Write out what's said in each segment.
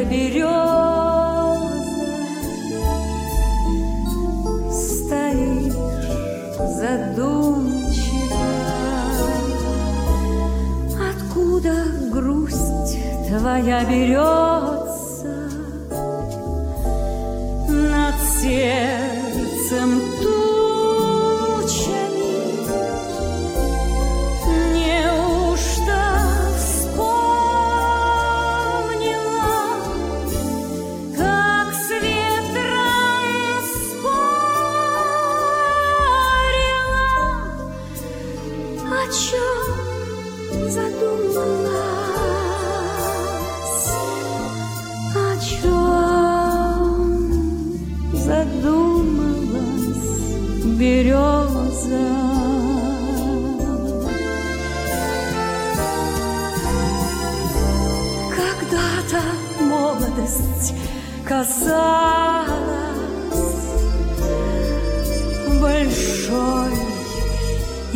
тихая береза, стоишь задумчиво. Откуда грусть твоя берется над сердцем тучами? Неужто вспомнила, как с ветром спорила? О чем задумалась? О чем задумалась береза? Когда-то молодость казалась большой и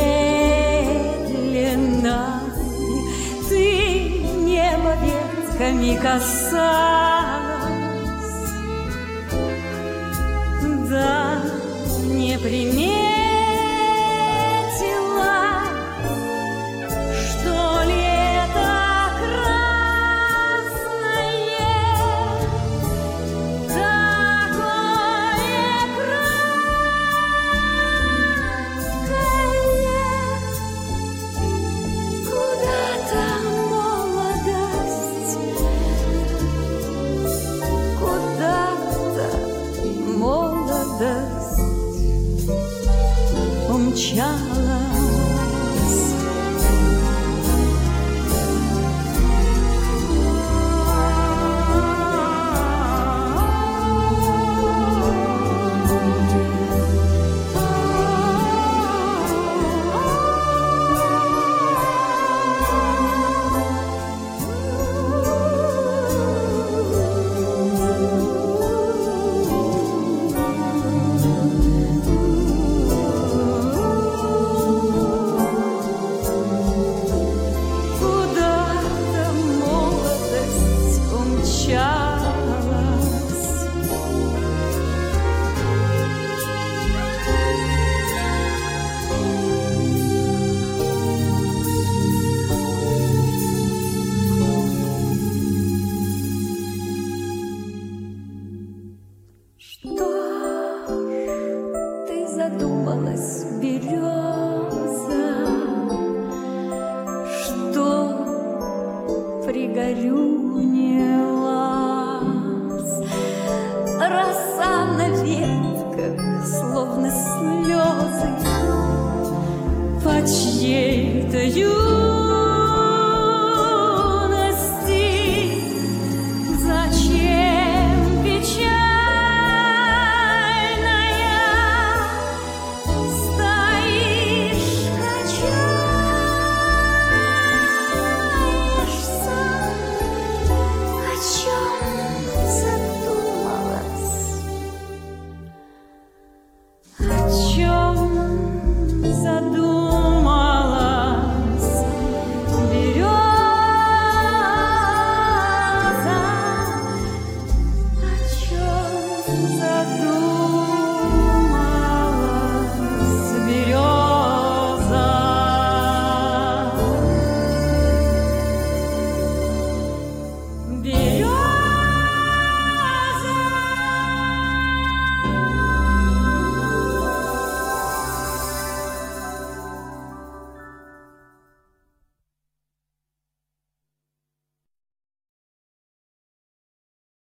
медленной. Ты небо ветками касалась, да не приметила, что лето красное такое краткое. Куда-то молодость, куда-то молодость умчалась. Задумалась береза, что пригорюнилась. Роса на ветках, словно слезы по чьей-то юности. Зачем печаль? Задумалась